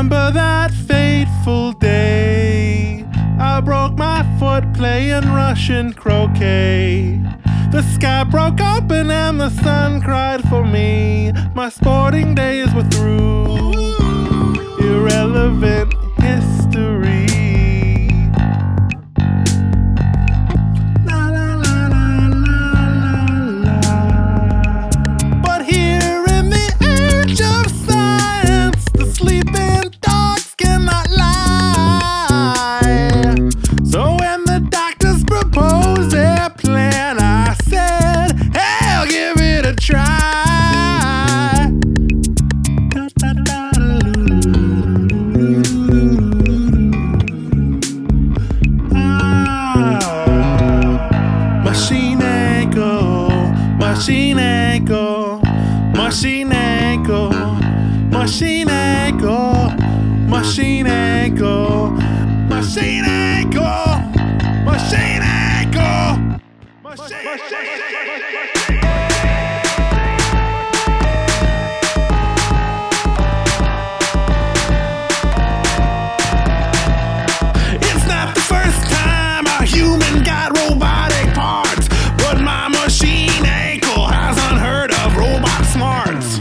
remember that fateful day. I broke my foot playing Russian croquet. The sky broke open and the sun cried for me. My sporting days were through. Irrelevant history. La, la, la, la, la, la. But here in the age of science, the sleeping dogs cannot lie. So when the doctors proposed their plan, I said, hey, I'll give it a try. Machine ankle, machine ankle, machine ankle, machine ankle, machine ankle, machine ankle, machine ankle, machine ankle. It's not the first time a human got robotic parts, but my machine ankle has unheard of robot smarts.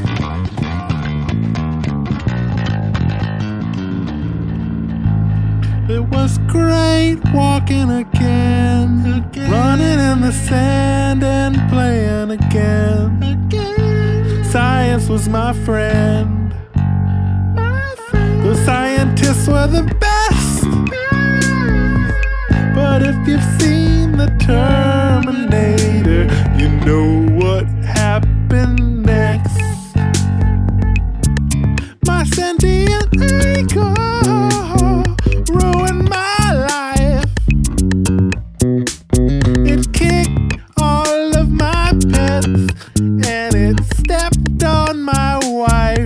It was great walking again, running in the sand and playing again. Science was my friend. The scientists were the best. But if you've seen the Terminator, you know what happened next. My sentient ankle ruined my life. It kicked all of my pets and it stepped on my wife.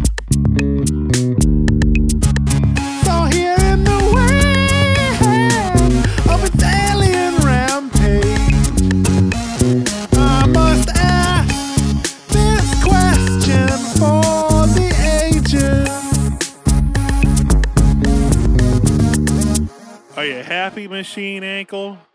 So here in the way of its alien rampage, I must ask this question for the ages. Are you happy, machine ankle?